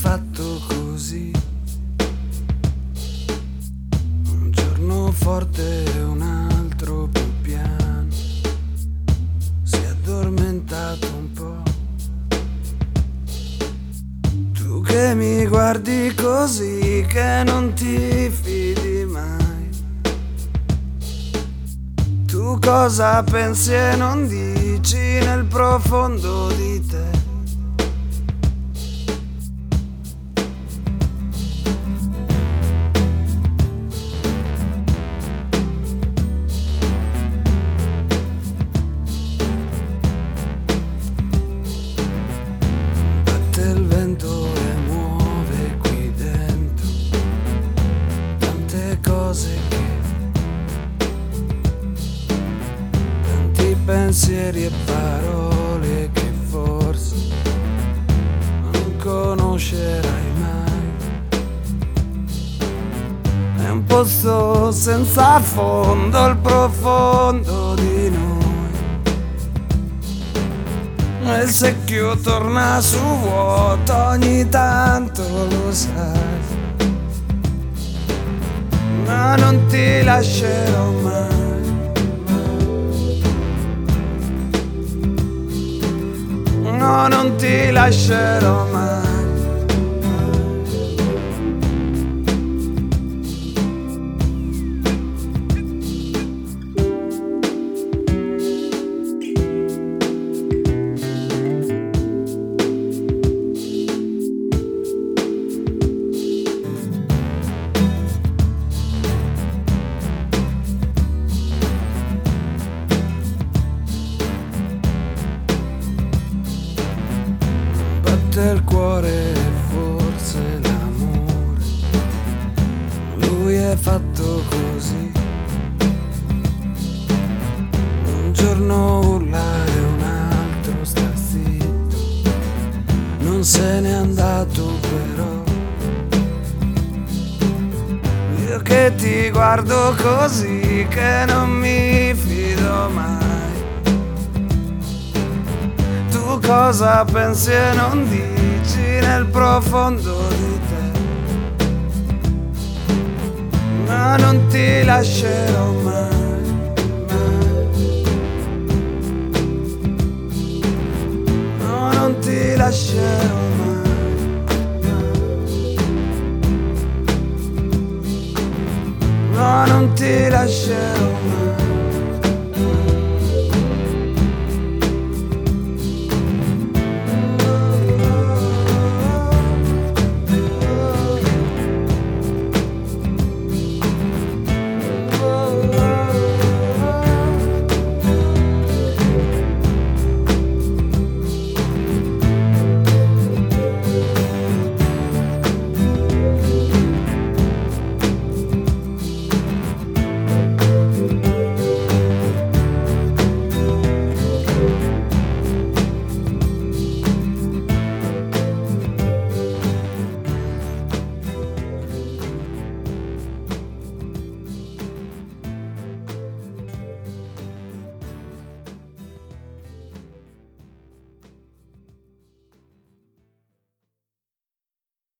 fatto così, un giorno forte e un altro più piano, si è addormentato un po'. Tu che mi guardi così, che non ti fidi mai, tu cosa pensi e non dici nel profondo di te? Il vento e muove qui dentro tante cose tanti pensieri e parole che forse non conoscerai mai. È un posto senza fondo, il profondo di noi. Il secchio torna su vuoto, ogni tanto lo sai, ma non ti lascerò mai, no, non ti lascerò mai. Il cuore e forse l'amore, lui è fatto così, un giorno urlare un altro star zitto, non se n'è andato però. Io che ti guardo così, che non mi fido mai, tu cosa pensi e non dici nel profondo di te? Ma non ti lascerò mai, mai. No, non ti lascerò mai, mai. No, non ti lascerò mai.